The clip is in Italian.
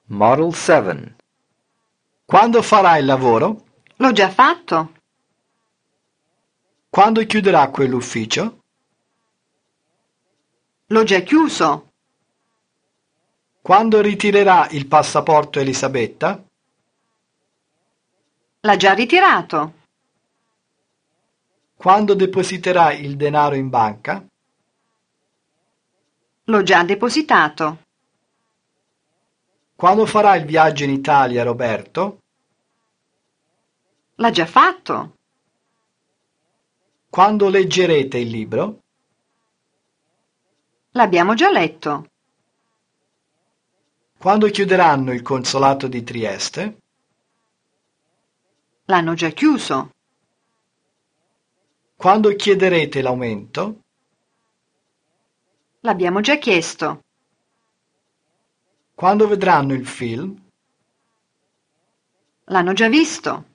Model 7. Quando farà il lavoro? L'ho già fatto. Quando chiuderà quell'ufficio? L'ho già chiuso. Quando ritirerà il passaporto Elisabetta? L'ha già ritirato. Quando depositerà il denaro in banca? L'ho già depositato. Quando farà il viaggio in Italia Roberto? L'ha già fatto. Quando leggerete il libro? L'abbiamo già letto. Quando chiuderanno il consolato di Trieste? L'hanno già chiuso. Quando chiederete l'aumento? L'abbiamo già chiesto. Quando vedranno il film? L'hanno già visto.